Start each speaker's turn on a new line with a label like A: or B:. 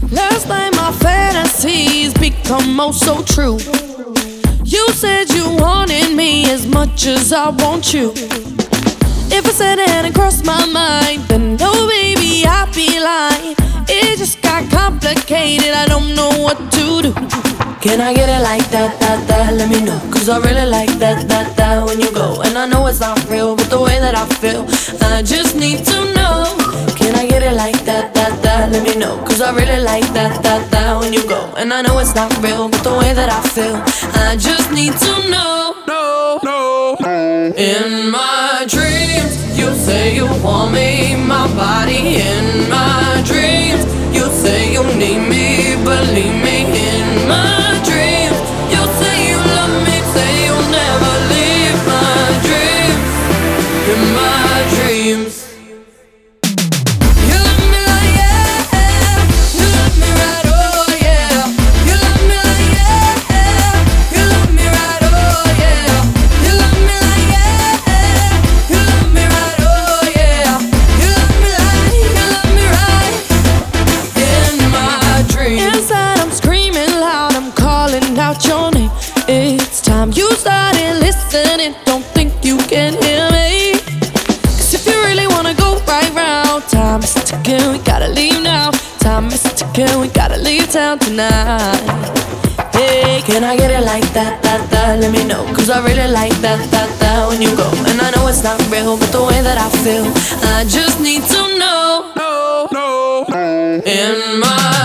A: Last night my fantasies become oh so true. You said you wanted me as much as I want you. If I said it hadn't crossed my mind, then no baby, I'd be lying. It just got complicated, I don't know what to do. Can I get it like that, that, let me know. Cause I really like that, that when you go. And I know it's not real, but the way that I feel, I just need to know. Can I get it like that, that, let me know. Cause I really like that, that when you go. And I know it's not real, but the way that I feel, I just need to know. In my dreams, you say you want me, my body. In my dreams, you say you need me, believe me. In my dreams, you say you love me, say you'll never leave my dreams. In my dreams, you love me like yeah, you love me right, oh yeah. You love me like yeah, you love me right, oh yeah. You love me like yeah, you love me right, oh yeah. You love me like, you love me right. In my dreams, inside I'm screaming loud, I'm calling out your name. It's time you started listening, don't think you can hear me. Cause if you really wanna go right round, time is ticking, we gotta leave now. Time is ticking, we gotta leave town tonight. Hey, can I get it like that, that, let me know. Cause I really like that, that when you go. And I know it's not real, but the way that I feel, I just need to know. In my